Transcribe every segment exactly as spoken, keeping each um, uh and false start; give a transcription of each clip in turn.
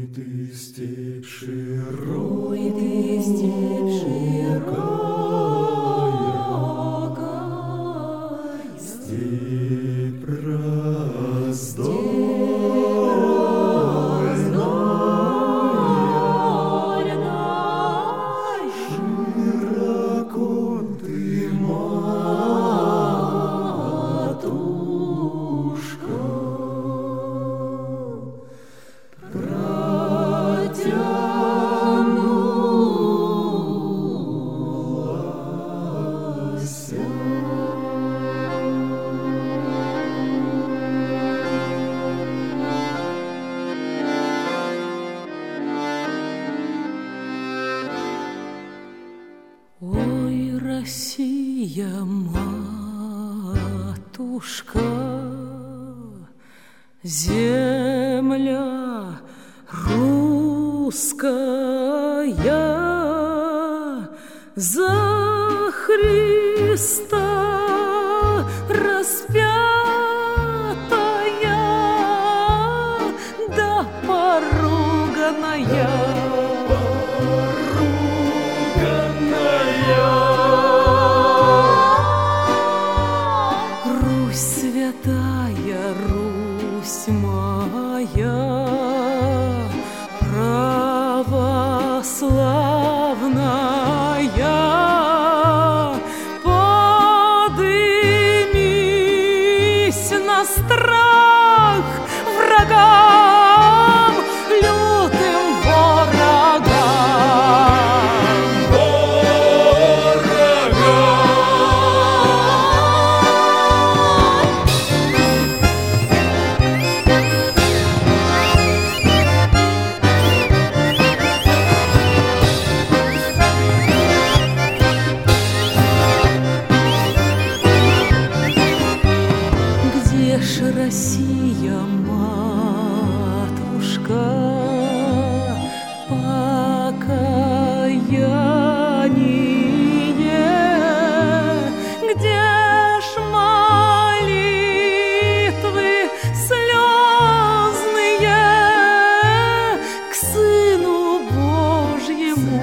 ты, степь широкая, Ой, ты, степь широкая, степь раздольная, широко ты, матушка, протянулась. Ой, Россия, матушка, земля русская, за Христа распятая да поруганная. Русь святая, Русь моя, православная, подымись на страх врагам, лютым ворогам. Где ж Россия, матушка, покаяние? Где ж молитвы слезные к Сыну Божьему?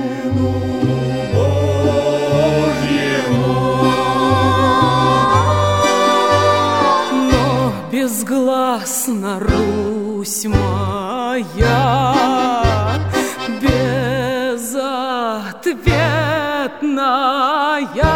Но безгласно Русь моя, безответная,